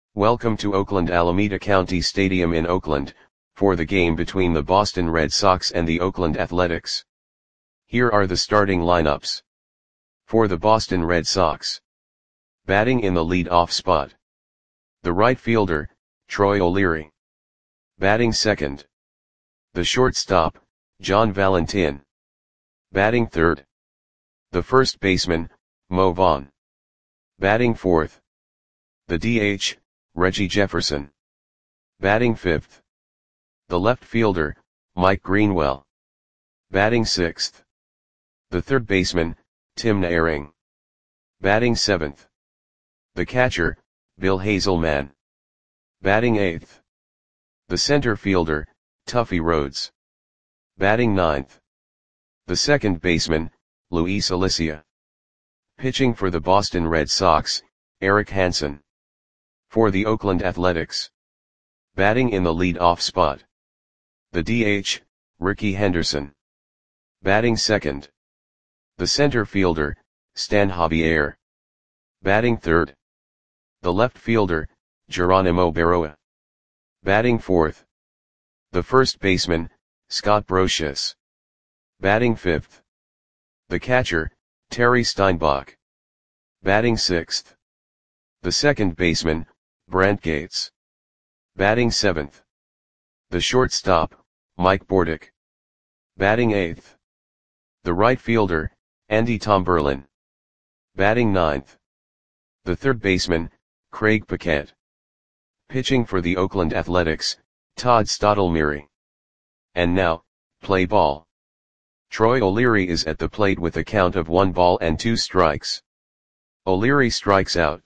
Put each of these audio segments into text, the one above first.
Welcome to Oakland Alameda County Stadium in Oakland, for the game between the Boston Red Sox and the Oakland Athletics. Here are the starting lineups. For the Boston Red Sox. Batting in the lead-off spot. The right fielder, Troy O'Leary. Batting second. The shortstop, John Valentin. Batting third. The first baseman, Mo Vaughn. Batting fourth. The DH, Reggie Jefferson. Batting fifth. The left fielder, Mike Greenwell. Batting sixth. The third baseman, Tim Naehring. Batting seventh. The catcher, Bill Hazelman. Batting eighth. The center fielder, Tuffy Rhodes. Batting ninth. The second baseman, Luis Alicia. Pitching for the Boston Red Sox, Eric Hansen. For the Oakland Athletics. Batting in the lead-off spot. The DH, Ricky Henderson. Batting second. The center fielder, Stan Javier. Batting third. The left fielder, Geronimo Berroa. Batting fourth. The first baseman, Scott Brosius. Batting fifth. The catcher, Terry Steinbach. Batting sixth. The second baseman, Brent Gates. Batting seventh. The shortstop, Mike Bordick. Batting eighth. The right fielder, Andy Tomberlin. Batting ninth. The third baseman, Craig Paquette. Pitching for the Oakland Athletics, Todd Stottlemyre. And now, play ball. Troy O'Leary is at the plate with a count of 1 ball and 2 strikes. O'Leary strikes out.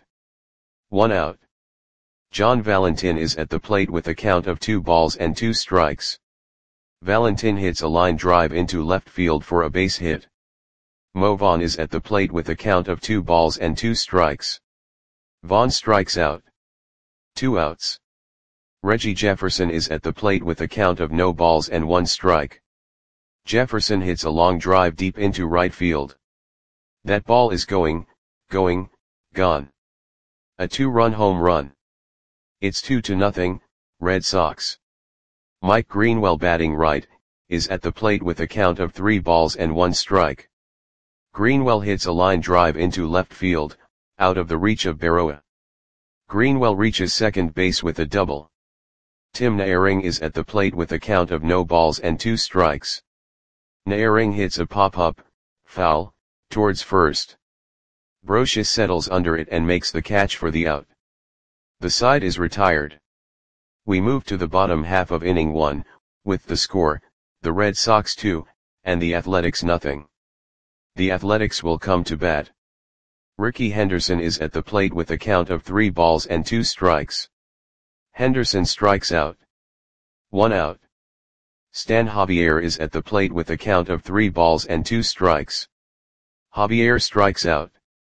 1 out. John Valentin is at the plate with a count of 2 balls and 2 strikes. Valentin hits a line drive into left field for a base hit. Mo Vaughn is at the plate with a count of 2 balls and 2 strikes. Vaughn strikes out. 2 outs. Reggie Jefferson is at the plate with a count of no balls and 1 strike. Jefferson hits a long drive deep into right field. That ball is gone. A 2-run home run. It's 2-0, Red Sox. Mike Greenwell, batting right, is at the plate with a count of 3 balls and 1 strike. Greenwell hits a line drive into left field, out of the reach of Berroa. Greenwell reaches second base with a double. Tim Naehring is at the plate with a count of no balls and 2 strikes. Naehring hits a pop-up, foul, towards first. Brosius settles under it and makes the catch for the out. The side is retired. We move to the bottom half of inning 1, with the score, the Red Sox 2, and the Athletics 0. The Athletics will come to bat. Ricky Henderson is at the plate with a count of 3 balls and 2 strikes. Henderson strikes out. 1 out. Stan Javier is at the plate with a count of 3 balls and 2 strikes. Javier strikes out.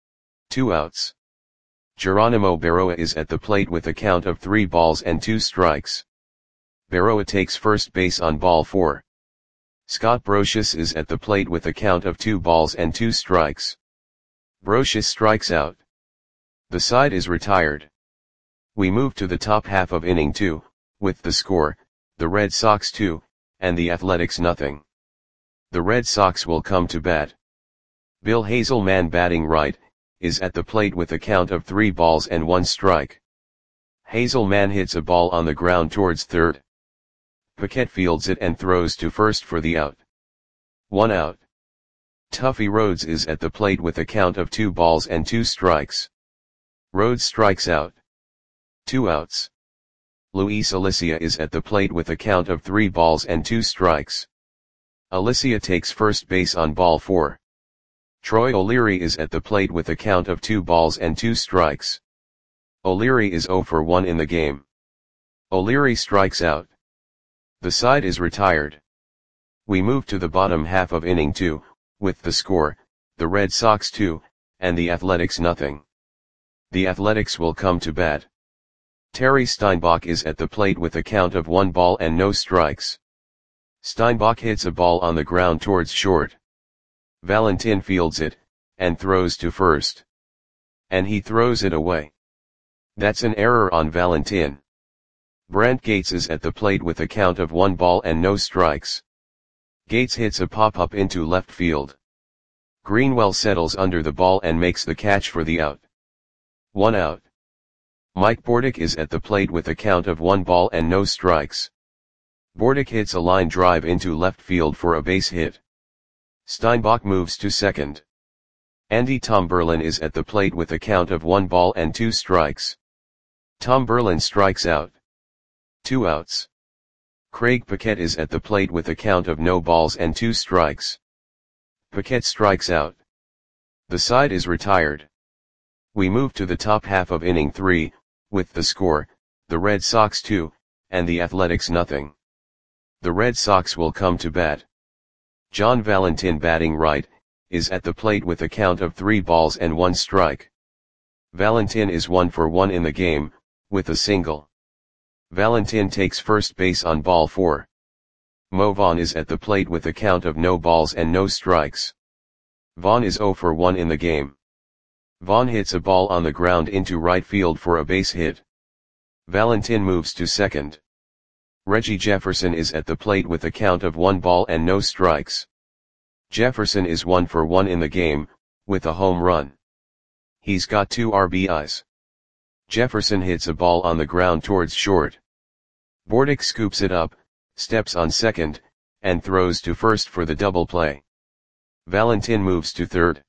2 outs. Geronimo Berroa is at the plate with a count of 3 balls and 2 strikes. Berroa takes first base on ball 4. Scott Brosius is at the plate with a count of 2 balls and 2 strikes. Brosius strikes out. The side is retired. We move to the top half of inning 2, with the score, the Red Sox 2, and the Athletics 0. The Red Sox will come to bat. Bill Hazelman, batting right, is at the plate with a count of 3 balls and 1 strike. Hazelman hits a ball on the ground towards third. Paquette fields it and throws to first for the out. 1 out. Tuffy Rhodes is at the plate with a count of 2 balls and 2 strikes. Rhodes strikes out. 2 outs. Luis Alicia is at the plate with a count of 3 balls and 2 strikes. Alicia takes first base on ball 4. Troy O'Leary is at the plate with a count of 2 balls and 2 strikes. O'Leary is 0 for 1 in the game. O'Leary strikes out. The side is retired. We move to the bottom half of inning 2, with the score, the Red Sox 2, and the Athletics 0. The Athletics will come to bat. Terry Steinbach is at the plate with a count of 1 ball and no strikes. Steinbach hits a ball on the ground towards short. Valentin fields it, and throws to first. And he throws it away. That's an error on Valentin. Brant Gates is at the plate with a count of 1 ball and no strikes. Gates hits a pop-up into left field. Greenwell settles under the ball and makes the catch for the out. 1 out. Mike Bordick is at the plate with a count of 1 ball and no strikes. Bordick hits a line drive into left field for a base hit. Steinbach moves to second. Andy Tomberlin is at the plate with a count of 1 ball and 2 strikes. Tomberlin strikes out. 2 outs. Craig Paquette is at the plate with a count of no balls and 2 strikes. Paquette strikes out. The side is retired. We move to the top half of inning 3, with the score, the Red Sox 2, and the Athletics nothing. The Red Sox will come to bat. John Valentin, batting right, is at the plate with a count of 3 balls and 1 strike. Valentin is 1 for 1 in the game, with a single. Valentin takes first base on ball 4. Mo Vaughn is at the plate with a count of no balls and no strikes. Vaughn is 0 for 1 in the game. Vaughn hits a ball on the ground into right field for a base hit. Valentin moves to second. Reggie Jefferson is at the plate with a count of 1 ball and no strikes. Jefferson is 1 for 1 in the game, with a home run. He's got 2 RBIs. Jefferson hits a ball on the ground towards short. Bordick scoops it up, steps on second, and throws to first for the double play. Valentin moves to third.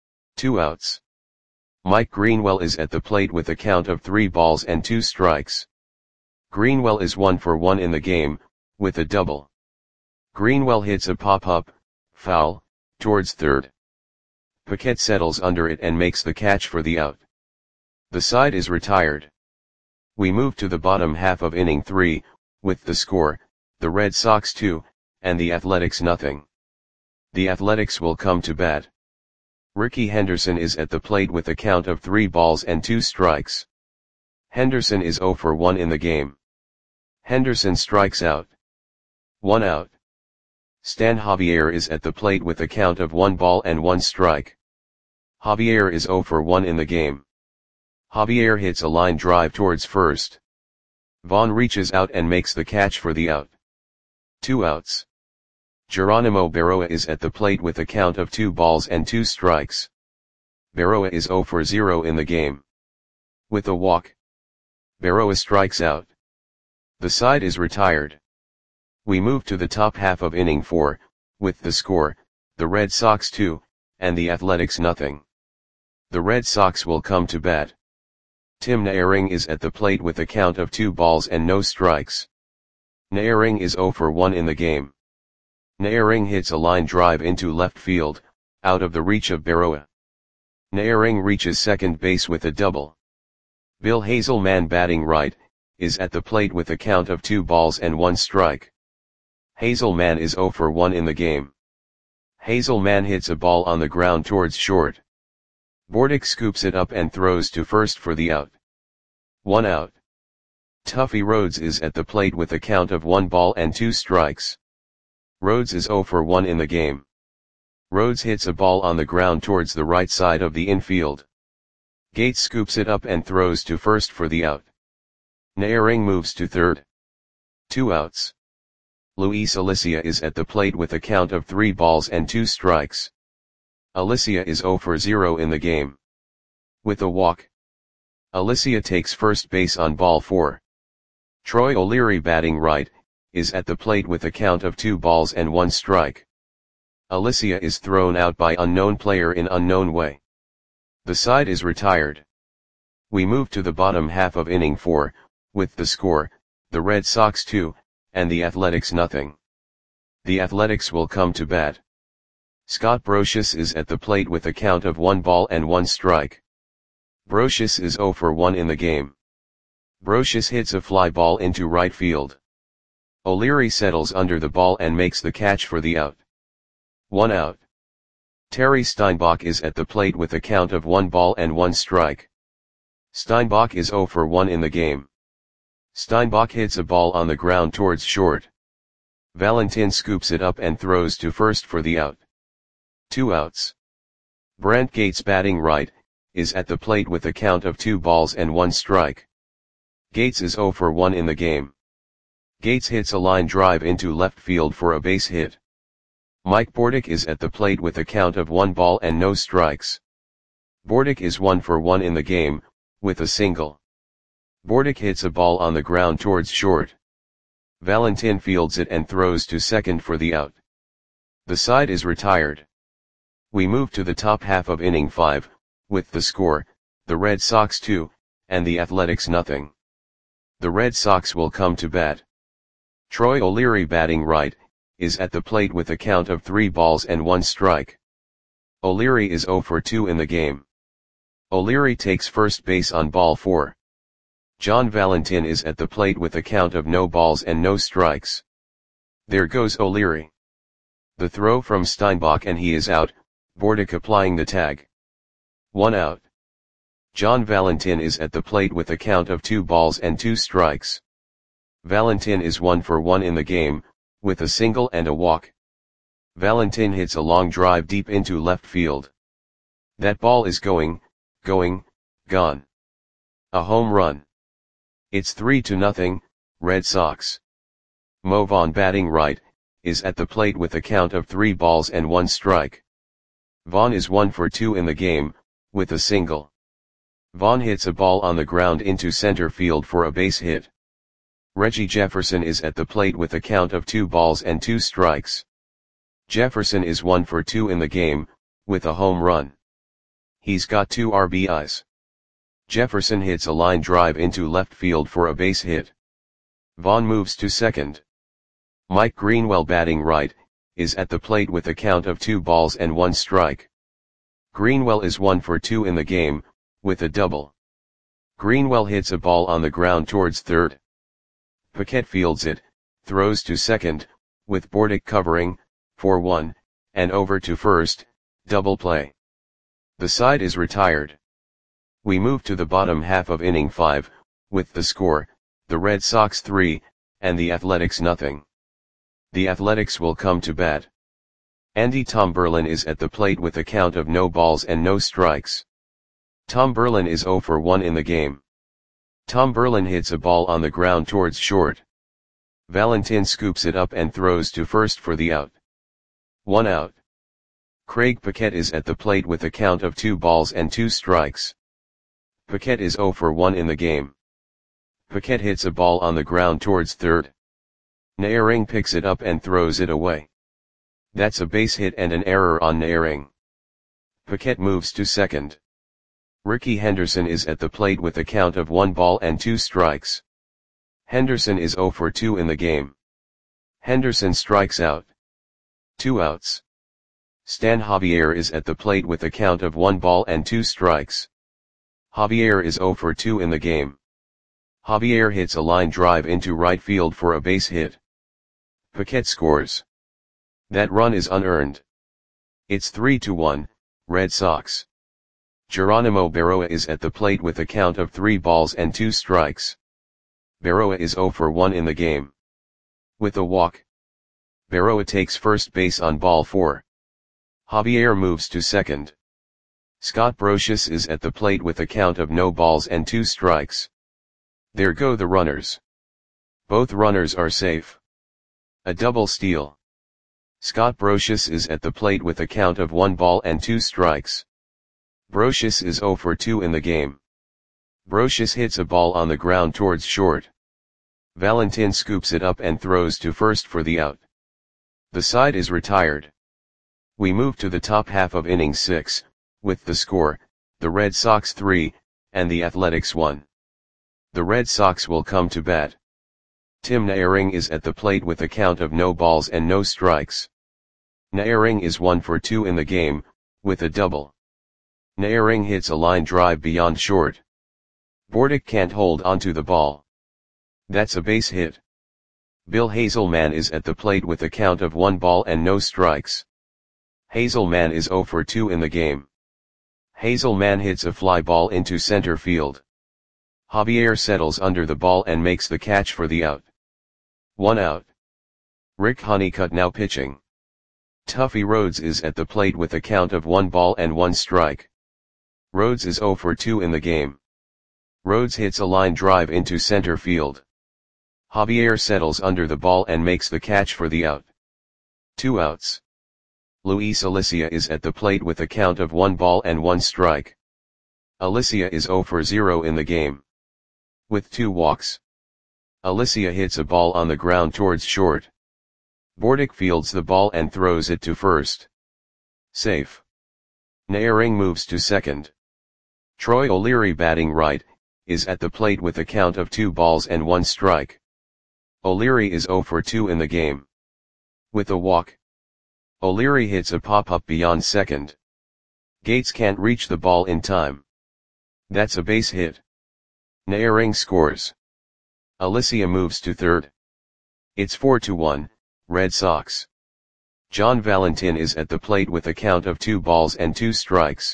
2 outs. Mike Greenwell is at the plate with a count of 3 balls and 2 strikes. Greenwell is 1 for 1 in the game, with a double. Greenwell hits a pop-up, foul, towards third. Paquette settles under it and makes the catch for the out. The side is retired. We move to the bottom half of inning 3, with the score, the Red Sox 2, and the Athletics nothing. The Athletics will come to bat. Ricky Henderson is at the plate with a count of 3 balls and 2 strikes. Henderson is 0 for 1 in the game. Henderson strikes out. 1 out. Stan Javier is at the plate with a count of 1 ball and 1 strike. Javier is 0 for 1 in the game. Javier hits a line drive towards first. Vaughn reaches out and makes the catch for the out. 2 outs. Geronimo Berroa is at the plate with a count of 2 balls and 2 strikes. Berroa is 0 for 0 in the game. With a walk, Berroa strikes out. The side is retired. We move to the top half of inning 4, with the score, the Red Sox 2, and the Athletics nothing. The Red Sox will come to bat. Tim Naehring is at the plate with a count of 2 balls and no strikes. Naehring is 0 for 1 in the game. Naehring hits a line drive into left field, out of the reach of Berroa. Naehring reaches second base with a double. Bill Hazelman, batting right, is at the plate with a count of 2 balls and 1 strike. Hazelman is 0 for 1 in the game. Hazelman hits a ball on the ground towards short. Bordick scoops it up and throws to first for the out. 1 out. Tuffy Rhodes is at the plate with a count of 1 ball and 2 strikes. Rhodes is 0 for 1 in the game. Rhodes hits a ball on the ground towards the right side of the infield. Gates scoops it up and throws to first for the out. Naehring moves to third. 2 outs. Luis Alicia is at the plate with a count of 3 balls and 2 strikes. Alicia is 0 for 0 in the game. With a walk, Alicia takes first base on ball 4. Troy O'Leary, batting right, is at the plate with a count of 2 balls and 1 strike. Alicia is thrown out by unknown player in unknown way. The side is retired. We move to the bottom half of inning 4, with the score, the Red Sox 2, and the Athletics nothing. The Athletics will come to bat. Scott Brosius is at the plate with a count of 1 ball and 1 strike. Brosius is 0 for 1 in the game. Brosius hits a fly ball into right field. O'Leary settles under the ball and makes the catch for the out. 1 out. Terry Steinbach is at the plate with a count of 1 ball and 1 strike. Steinbach is 0 for 1 in the game. Steinbach hits a ball on the ground towards short. Valentin scoops it up and throws to first for the out. 2 outs. Brant Gates, batting right, is at the plate with a count of 2 balls and 1 strike. Gates is 0 for 1 in the game. Gates hits a line drive into left field for a base hit. Mike Bordick is at the plate with a count of 1 ball and no strikes. Bordick is 1 for 1 in the game, with a single. Bordick hits a ball on the ground towards short. Valentin fields it and throws to second for the out. The side is retired. We move to the top half of inning 5, with the score, the Red Sox 2, and the Athletics nothing. The Red Sox will come to bat. Troy O'Leary, batting right, is at the plate with a count of 3 balls and 1 strike. O'Leary is 0 for 2 in the game. O'Leary takes first base on ball 4. John Valentin is at the plate with a count of no balls and no strikes. There goes O'Leary. The throw from Steinbach and he is out, Bordick applying the tag. 1 out. John Valentin is at the plate with a count of 2 balls and 2 strikes. Valentin is 1 for 1 in the game, with a single and a walk. Valentin hits a long drive deep into left field. That ball is gone. A home run. It's 3-0, Red Sox. Mo Vaughn, batting right, is at the plate with a count of 3 balls and 1 strike. Vaughn is 1 for 2 in the game, with a single. Vaughn hits a ball on the ground into center field for a base hit. Reggie Jefferson is at the plate with a count of 2 balls and 2 strikes. Jefferson is 1 for 2 in the game, with a home run. He's got 2 RBIs. Jefferson hits a line drive into left field for a base hit. Vaughn moves to second. Mike Greenwell, batting right, is at the plate with a count of 2 balls and 1 strike. Greenwell is 1 for 2 in the game, with a double. Greenwell hits a ball on the ground towards third. Paquette fields it, throws to second, with Bordick covering, 4-1, and over to first, double play. The side is retired. We move to the bottom half of inning 5, with the score, the Red Sox 3, and the Athletics nothing. The Athletics will come to bat. Andy Tom Berlin is at the plate with a count of no balls and no strikes. Tom Berlin is 0 for 1 in the game. Tom Berlin hits a ball on the ground towards short. Valentin scoops it up and throws to first for the out. 1 out. Craig Paquette is at the plate with a count of 2 balls and 2 strikes. Paquette is 0 for 1 in the game. Paquette hits a ball on the ground towards third. Naehring picks it up and throws it away. That's a base hit and an error on Naehring. Paquette moves to second. Ricky Henderson is at the plate with a count of 1 ball and 2 strikes. Henderson is 0 for 2 in the game. Henderson strikes out. 2 outs. Stan Javier is at the plate with a count of 1 ball and 2 strikes. Javier is 0 for 2 in the game. Javier hits a line drive into right field for a base hit. Paquette scores. That run is unearned. It's 3-1, Red Sox. Geronimo Berroa is at the plate with a count of 3 balls and 2 strikes. Berroa is 0 for 1 in the game. With a walk. Berroa takes first base on ball 4. Javier moves to second. Scott Brosius is at the plate with a count of no balls and 2 strikes. There go the runners. Both runners are safe. A double steal. Scott Brosius is at the plate with a count of 1 ball and 2 strikes. Brosius is 0 for 2 in the game. Brosius hits a ball on the ground towards short. Valentin scoops it up and throws to first for the out. The side is retired. We move to the top half of inning 6, with the score, the Red Sox 3, and the Athletics 1. The Red Sox will come to bat. Tim Naehring is at the plate with a count of no balls and no strikes. Naehring is 1 for 2 in the game, with a double. Naehring hits a line drive beyond short. Bordick can't hold onto the ball. That's a base hit. Bill Hazelman is at the plate with a count of 1 ball and no strikes. Hazelman is 0 for 2 in the game. Hazelman hits a fly ball into center field. Javier settles under the ball and makes the catch for the out. 1 out. Rick Honeycutt now pitching. Tuffy Rhodes is at the plate with a count of 1 ball and 1 strike. Rhodes is 0 for 2 in the game. Rhodes hits a line drive into center field. Javier settles under the ball and makes the catch for the out. 2 outs. Luis Alicia is at the plate with a count of 1 ball and 1 strike. Alicia is 0 for 0 in the game. With 2 walks. Alicia hits a ball on the ground towards short. Bordick fields the ball and throws it to first. Safe. Naehring moves to second. Troy O'Leary, batting right, is at the plate with a count of 2 balls and 1 strike. O'Leary is 0 for 2 in the game. With a walk. O'Leary hits a pop-up beyond second. Gates can't reach the ball in time. That's a base hit. Naehring scores. Alicia moves to third. It's 4-1, Red Sox. John Valentin is at the plate with a count of 2 balls and 2 strikes.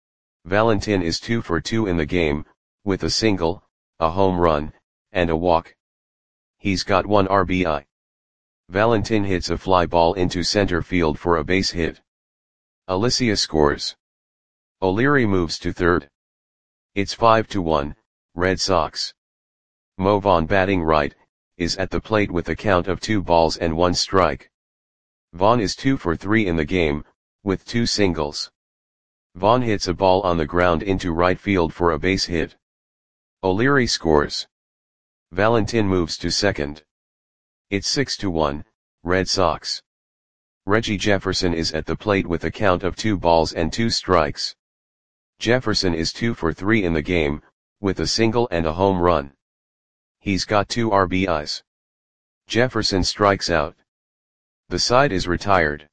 Valentin is 2 for 2 in the game, with a single, a home run, and a walk. He's got 1 RBI. Valentin hits a fly ball into center field for a base hit. Alicia scores. O'Leary moves to third. It's 5-1, Red Sox. Mo Vaughn, batting right, is at the plate with a count of 2 balls and 1 strike. Vaughn is 2 for 3 in the game, with 2 singles. Vaughn hits a ball on the ground into right field for a base hit. O'Leary scores. Valentin moves to second. It's 6-1, Red Sox. Reggie Jefferson is at the plate with a count of 2 balls and 2 strikes. Jefferson is 2 for 3 in the game, with a single and a home run. He's got 2 RBIs. Jefferson strikes out. The side is retired.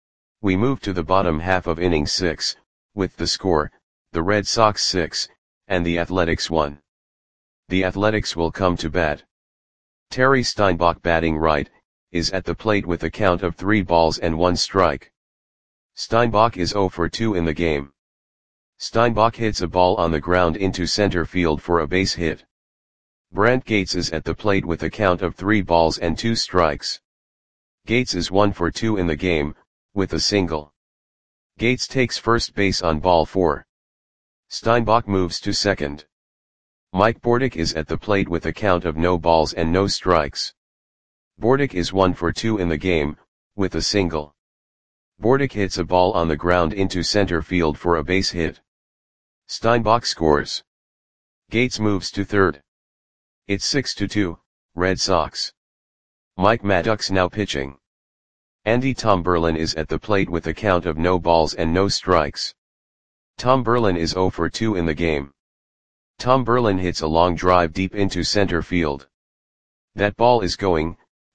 We move to the bottom half of inning 6, with the score, the Red Sox 6, and the Athletics 1. The Athletics will come to bat. Terry Steinbach, batting right, is at the plate with a count of 3 balls and 1 strike. Steinbach is 0 for 2 in the game. Steinbach hits a ball on the ground into center field for a base hit. Brent Gates is at the plate with a count of 3 balls and 2 strikes. Gates is 1 for 2 in the game, with a single. Gates takes first base on ball 4. Steinbach moves to second. Mike Bordick is at the plate with a count of no balls and no strikes. Bordick is 1 for 2 in the game, with a single. Bordick hits a ball on the ground into center field for a base hit. Steinbach scores. Gates moves to third. It's 6-2, Red Sox. Mike Maddox now pitching. Andy Tom Berlin is at the plate with a count of no balls and no strikes. Tom Berlin is 0 for 2 in the game. Tom Berlin hits a long drive deep into center field. That ball is gone.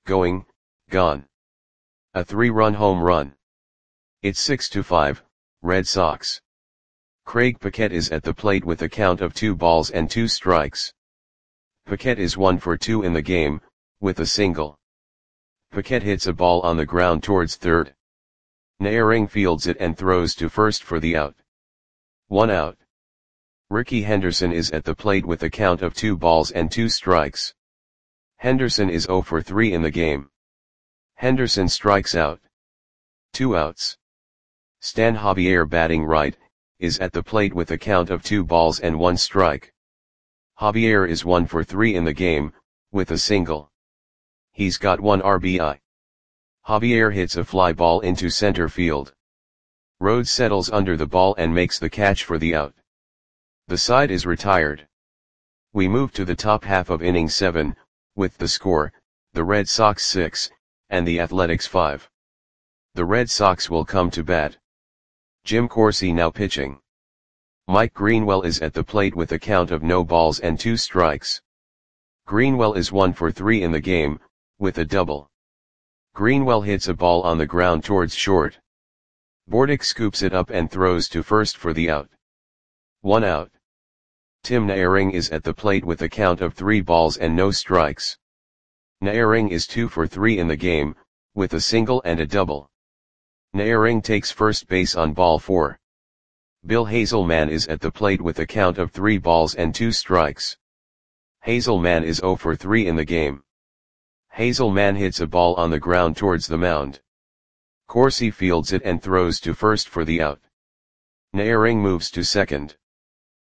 A 3-run home run. It's 6-5, Red Sox. Craig Paquette is at the plate with a count of 2 balls and 2 strikes. Paquette is 1 for 2 in the game, with a single. Paquette hits a ball on the ground towards third. Naehring fields it and throws to first for the out. 1 out. Ricky Henderson is at the plate with a count of 2 balls and 2 strikes. Henderson is 0 for 3 in the game. Henderson strikes out. 2 outs. Stan Javier, batting right, is at the plate with a count of 2 balls and 1 strike. Javier is 1 for 3 in the game, with a single. He's got 1 RBI. Javier hits a fly ball into center field. Rhodes settles under the ball and makes the catch for the out. The side is retired. We move to the top half of inning 7, with the score, the Red Sox 6, and the Athletics 5. The Red Sox will come to bat. Jim Corsi now pitching. Mike Greenwell is at the plate with a count of no balls and 2 strikes. Greenwell is 1 for 3 in the game, with a double. Greenwell hits a ball on the ground towards short. Bordick scoops it up and throws to first for the out. 1 out. Tim Naehring is at the plate with a count of 3 balls and no strikes. Naehring is 2 for 3 in the game, with a single and a double. Naehring takes first base on ball 4. Bill Hazelman is at the plate with a count of 3 balls and 2 strikes. Hazelman is 0 for 3 in the game. Hazelman hits a ball on the ground towards the mound. Corsi fields it and throws to first for the out. Naehring moves to second.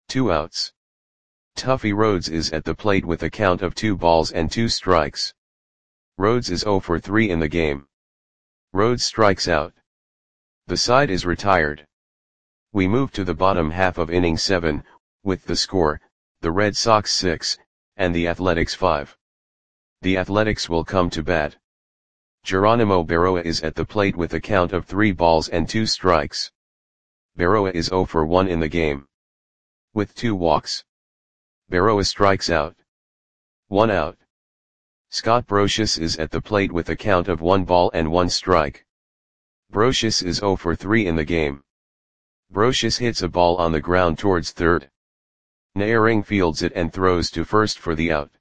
2 outs. Tuffy Rhodes is at the plate with a count of 2 balls and 2 strikes. Rhodes is 0 for 3 in the game. Rhodes strikes out. The side is retired. We move to the bottom half of inning 7, with the score, the Red Sox 6, and the Athletics 5. The Athletics will come to bat. Geronimo Berroa is at the plate with a count of 3 balls and 2 strikes. Berroa is 0 for 1 in the game. With 2 walks. Berroa strikes out. 1 out. Scott Brosius is at the plate with a count of 1 ball and 1 strike. Brosius is 0 for 3 in the game. Brosius hits a ball on the ground towards third. Naehring fields it and throws to first for the out.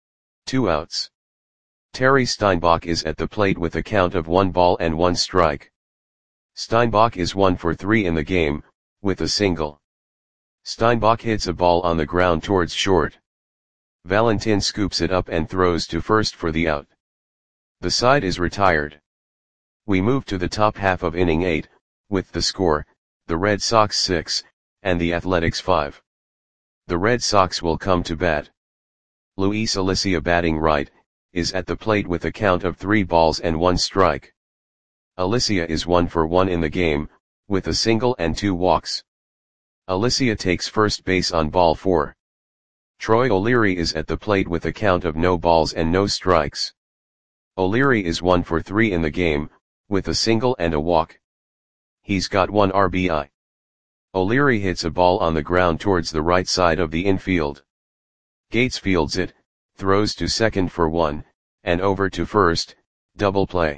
2 outs. Terry Steinbach is at the plate with a count of 1 ball and 1 strike. Steinbach is 1 for 3 in the game, with a single. Steinbach hits a ball on the ground towards short. Valentin scoops it up and throws to first for the out. The side is retired. We move to the top half of inning 8, with the score, the Red Sox 6, and the Athletics 5. The Red Sox will come to bat. Luis Alicia, batting right, is at the plate with a count of 3 balls and 1 strike. Alicia is 1 for 1 in the game, with a single and 2 walks. Alicia takes first base on ball 4. Troy O'Leary is at the plate with a count of no balls and no strikes. O'Leary is 1 for 3 in the game, with a single and a walk. He's got 1 RBI. O'Leary hits a ball on the ground towards the right side of the infield. Gates fields it, throws to second for 1, and over to first, double play.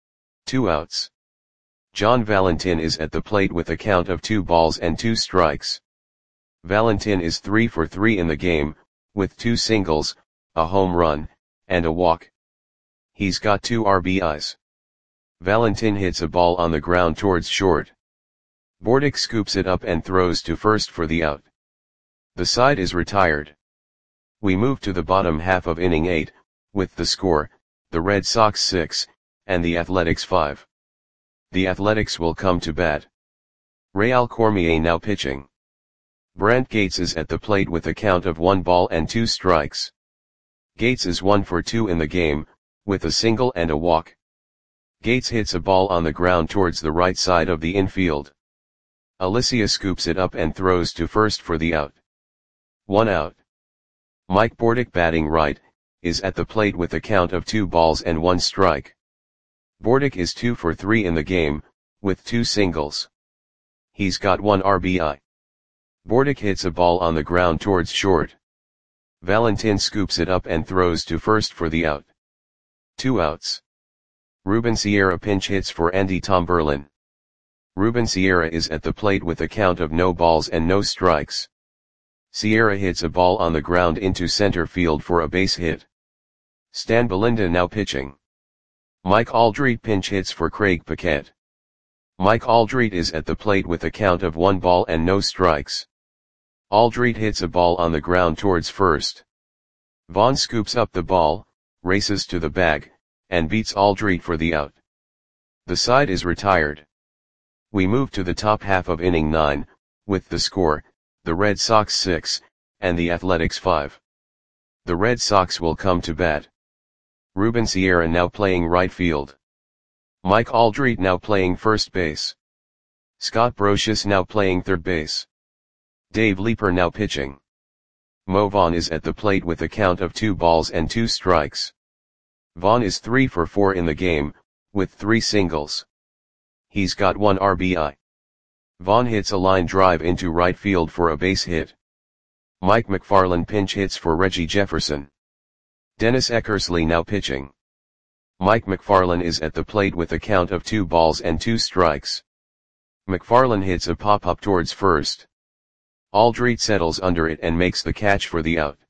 2 outs. John Valentin is at the plate with a count of 2 balls and 2 strikes. Valentin is 3 for 3 in the game, with 2 singles, a home run, and a walk. He's got 2 RBIs. Valentin hits a ball on the ground towards short. Bordick scoops it up and throws to first for the out. The side is retired. We move to the bottom half of inning 8, with the score, the Red Sox 6, and the Athletics 5. The Athletics will come to bat. Real Cormier now pitching. Brent Gates is at the plate with a count of 1 ball and 2 strikes. Gates is 1 for 2 in the game, with a single and a walk. Gates hits a ball on the ground towards the right side of the infield. Alicia scoops it up and throws to first for the out. 1 out. Mike Bordick, batting right, is at the plate with a count of 2 balls and 1 strike. Bordick is 2 for 3 in the game, with 2 singles. He's got 1 RBI. Bordick hits a ball on the ground towards short. Valentin scoops it up and throws to first for the out. 2 outs. Ruben Sierra pinch hits for Andy Tomberlin. Ruben Sierra is at the plate with a count of no balls and no strikes. Sierra hits a ball on the ground into center field for a base hit. Stan Belinda now pitching. Mike Aldrete pinch hits for Craig Paquette. Mike Aldrete is at the plate with a count of 1 ball and no strikes. Aldrete hits a ball on the ground towards first. Vaughn scoops up the ball, races to the bag, and beats Aldrete for the out. The side is retired. We move to the top half of inning 9, with the score, the Red Sox 6, and the Athletics 5. The Red Sox will come to bat. Ruben Sierra now playing right field. Mike Aldrete now playing first base. Scott Brosius now playing third base. Dave Leeper now pitching. Mo Vaughn is at the plate with a count of 2 balls and 2 strikes. Vaughn is 3 for 4 in the game, with 3 singles. He's got 1 RBI. Vaughn hits a line drive into right field for a base hit. Mike McFarland pinch hits for Reggie Jefferson. Dennis Eckersley now pitching. Mike McFarland is at the plate with a count of 2 balls and 2 strikes. McFarland hits a pop-up towards first. Aldrete settles under it and makes the catch for the out.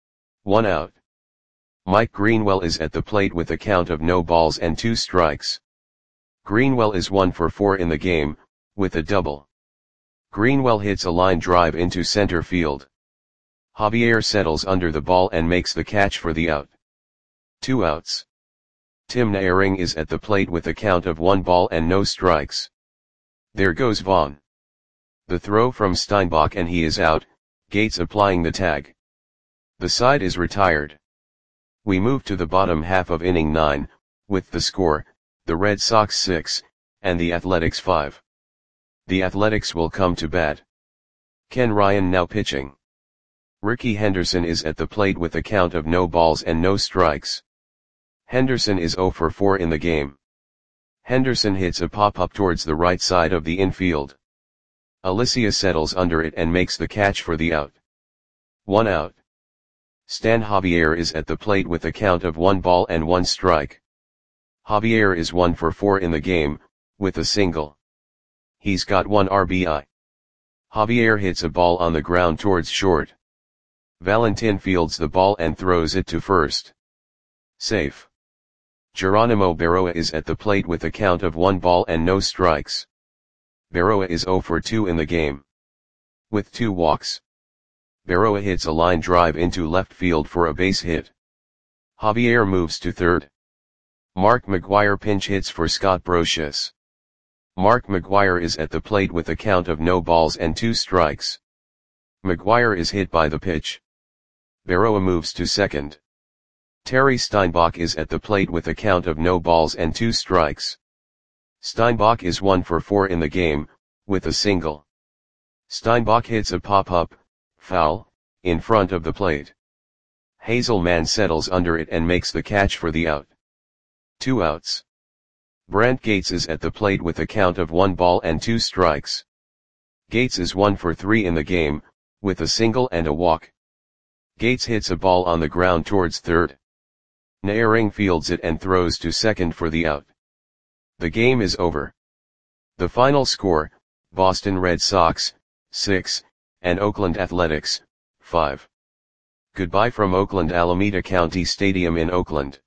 1 out. Mike Greenwell is at the plate with a count of no balls and 2 strikes. Greenwell is 1 for 4 in the game, with a double. Greenwell hits a line drive into center field. Javier settles under the ball and makes the catch for the out. 2 outs. Tim Naehring is at the plate with a count of 1 ball and no strikes. There goes Vaughn. The throw from Steinbach and he is out, Gates applying the tag. The side is retired. We move to the bottom half of inning 9, with the score, the Red Sox 6, and the Athletics 5. The Athletics will come to bat. Ken Ryan now pitching. Rickey Henderson is at the plate with a count of no balls and no strikes. Henderson is 0 for 4 in the game. Henderson hits a pop-up towards the right side of the infield. Alicia settles under it and makes the catch for the out. 1 out. Stan Javier is at the plate with a count of 1 ball and 1 strike. Javier is 1 for 4 in the game, with a single. He's got 1 RBI. Javier hits a ball on the ground towards short. Valentin fields the ball and throws it to first. Safe. Geronimo Berroa is at the plate with a count of 1 ball and no strikes. Berroa is 0 for 2 in the game. With 2 walks. Berroa hits a line drive into left field for a base hit. Javier moves to third. Mark McGwire pinch hits for Scott Brosius. Mark McGwire is at the plate with a count of no balls and 2 strikes. McGwire is hit by the pitch. Berroa moves to second. Terry Steinbach is at the plate with a count of no balls and 2 strikes. Steinbach is 1 for 4 in the game, with a single. Steinbach hits a pop-up, foul, in front of the plate. Hazelman settles under it and makes the catch for the out. 2 outs. Brant Gates is at the plate with a count of 1 ball and 2 strikes. Gates is 1 for 3 in the game, with a single and a walk. Gates hits a ball on the ground towards third. Naehring fields it and throws to second for the out. The game is over. The final score, Boston Red Sox, 6, and Oakland Athletics, 5. Goodbye from Oakland Alameda County Stadium in Oakland.